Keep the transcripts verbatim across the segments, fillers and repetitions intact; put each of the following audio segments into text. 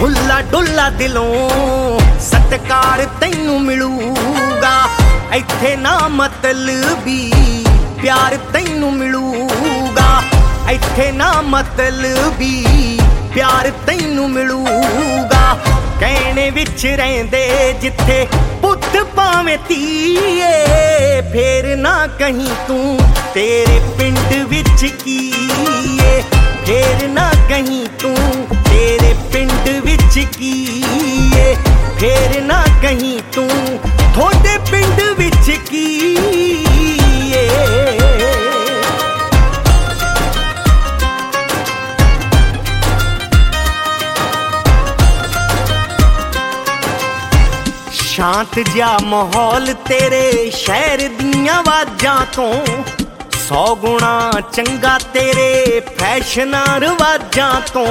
ਹੁੱਲਾ ਡੁੱਲਾ ਦਿਲੋਂ ਸਤਿਕਾਰ ਤੈਨੂੰ ਮਿਲੂਗਾ। ਇੱਥੇ ਨਾ ਮਤਲਬੀ ਪਿਆਰ ਤੈਨੂੰ ਮਿਲੂਗਾ। ਇੱਥੇ ਨਾ ਮਤਲਬੀ ਪਿਆਰ ਤੈਨੂੰ ਮਿਲੂਗਾ। ਕਹਿਣੇ ਵਿੱਚ ਰਹਿੰਦੇ ਜਿੱਥੇ ਪੁੱਤ ਭਾਵੇਂ ਧੀਏ, ਫੇਰ ਨਾ ਕਹੀਂ ਤੂੰ ਤੇਰੇ ਪਿੰਡ ਵਿੱਚ ਕੀ ਏ। ਫੇਰ ਨਾ ਕਹੀਂ ਤੂੰ ਤੇਰੇ ਪਿੰਡ ਵਿੱਚ ਕੀ ਏ। ਫੇਰ ਨਾ ਕਹੀਂ ਤੂੰ ਤੁਹਾਡੇ ਪਿੰਡ ਵਿੱਚ ਕੀ ਏ। ਸ਼ਾਂਤ ਜਿਹਾ ਮਾਹੌਲ ਤੇਰੇ ਸ਼ਹਿਰ ਦੀਆਂ ਆਵਾਜ਼ਾਂ ਤੋਂ, ਸੌ ਗੁਣਾ ਚੰਗਾ ਤੇਰੇ ਫੈਸ਼ਨਾਂ ਰਿਵਾਜਾਂ ਤੋਂ।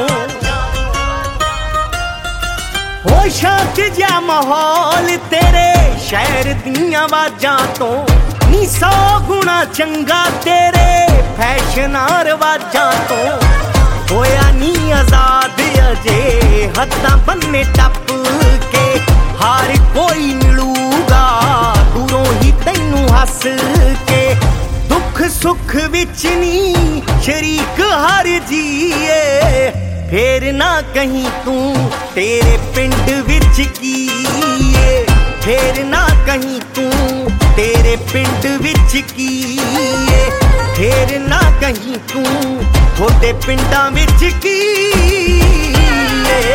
ਹੋ ਸ਼ਾਂਤ ਜਿਹਾ ਮਾਹੌਲ ਤੇਰੇ ਸ਼ਹਿਰ ਦੀਆਂ ਆਵਾਜ਼ਾਂ ਤੋਂ, ਨੀ ਸੌ ਗੁਣਾ ਚੰਗਾ ਤੇਰੇ ਫੈਸ਼ਨਾਂ ਰਿਵਾਜਾਂ ਤੋਂ। ਹੋਇਆ ਨੀ ਆਜ਼ਾਦ ਅਜੇ ਹੱਦਾਂ ਬੰਨੇ ਟੱਪ ਕੇ, ਹਰ ਕੋਈ ਮਿਲੂਗਾ ਦੂਰੋਂ ਹੀ ਤੈਨੂੰ ਹੱਸ ਕੇ। ਦੁੱਖ ਸੁੱਖ ਵਿੱਚ ਨੀ ਸ਼ਰੀਕ ਹਰ ਜੀਏ, ਫੇਰ ਨਾ ਕਹੀਂ ਤੂੰ ਤੇਰੇ ਪਿੰਡ ਵਿੱਚ ਕੀ ਏ। ਫੇਰ ਨਾ ਕਹੀਂ ਤੂੰ ਤੇਰੇ ਪਿੰਡ ਵਿੱਚ ਕੀ ਏ। ਫੇਰ ਨਾ ਕਹੀਂ ਤੂੰ ਤੁਹਾਡੇ ਪਿੰਡਾਂ ਵਿੱਚ ਕੀ ਏ।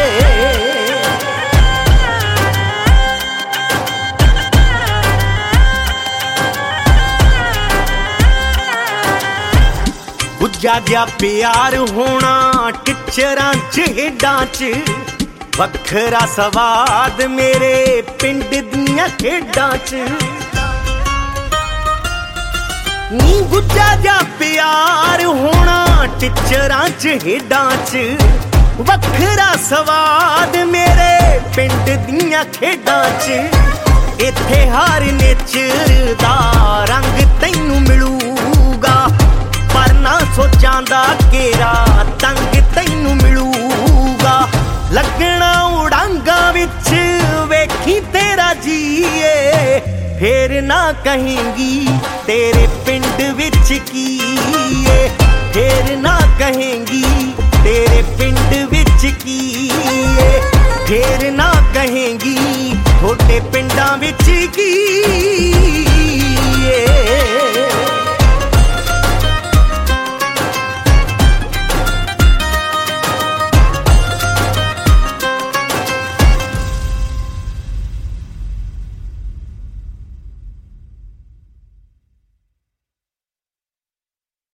ਗੁੱਜਾ ਜਿਹਾ ਪਿਆਰ ਹੋਣਾ ਟਿਚਰਾਂ ਚ ਹੇਡਾਂ ਚ, ਵੱਖਰਾ ਸਵਾਦ ਮੇਰੇ ਪਿੰਡ ਦੀਆਂ ਖੇਡਾਂ ਚ। ਨੀ ਗੁੱਜਾ ਜਿਹਾ ਪਿਆਰ ਹੋਣਾ ਟਿਚਰਾਂ ਚ ਹੇਡਾਂ ਚ, ਵੱਖਰਾ ਸਵਾਦ ਮੇਰੇ ਪਿੰਡ ਦੀਆਂ ਖੇਡਾਂ ਚ। ਇੱਥੇ ਹਰ ਨੇਚਰ ਦਾ ਰੰਗ ਤੈਨੂੰ ਮਿਲੂਗਾ, ਪਰ ਨਾ ਸੋਚਾਂ ਦਾ ਘੇਰਾ ਤੰਗ ਤੈਨੂੰ ਮਿਲੂਗਾ। ਲੱਗਣਾ ਉਡਾਂਗਾ ਵਿੱਚ ਵੇਖੀ ਤੇਰਾ ਜੀਏ, ਫੇਰ ਨਾ ਕਹੇਂਗੀ ਤੇਰੇ ਪਿੰਡ ਵਿੱਚ ਕੀ ਏ। ਫੇਰ ਨਾ ਕਹੇਂਗੀ ਤੇਰੇ ਪਿੰਡ ਵਿੱਚ ਕੀ ਏ। ਫੇਰ ਨਾ